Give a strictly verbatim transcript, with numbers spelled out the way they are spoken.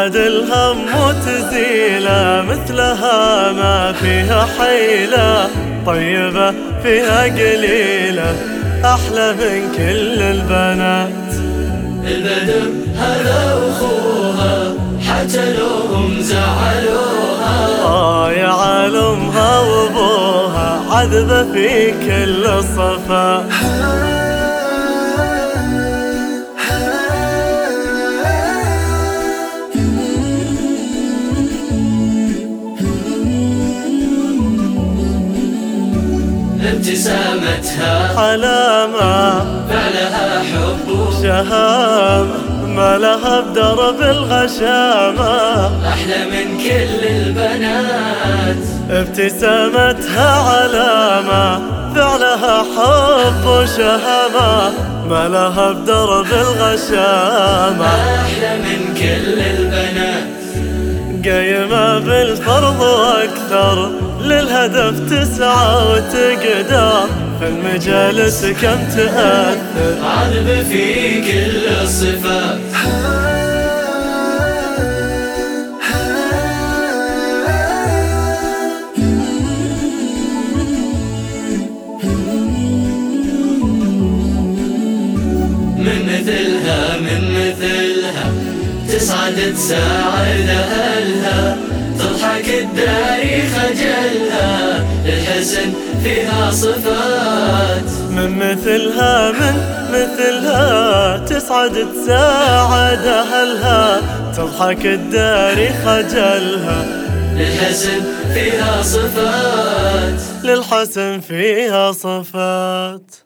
تبعد الهم وتزيله، مثلها ما فيها حيلة، طيبة فيها قليلة، أحلى من كل البنات. البدر هلا وأخوها حتى لو هم زعلوها، آه يا عالمها وأبوها عذبة في كل صفا. ابتسامتها علامة فعلها حب وشهامة، ما لها بدرب الغشامة، أحلى من كل البنات. ابتسامتها علامة، فعلها حب وشهامة، ما لها بدرب الغشامة، أحلى من كل البنات. قايمة بالفرض وأكثر، للهدف تسعى وتقدر، في المجالس كم تأثر، عذب في كل الصفات. من مثلها من مثلها تسعد تساعد أهلها، تضحك تداري خجلها، للحسن فيها صفات. من مثلها من مثلها تسعد تساعد أهلها، تضحك تداري خجلها، للحسن فيها صفات. للحسن فيها صفات.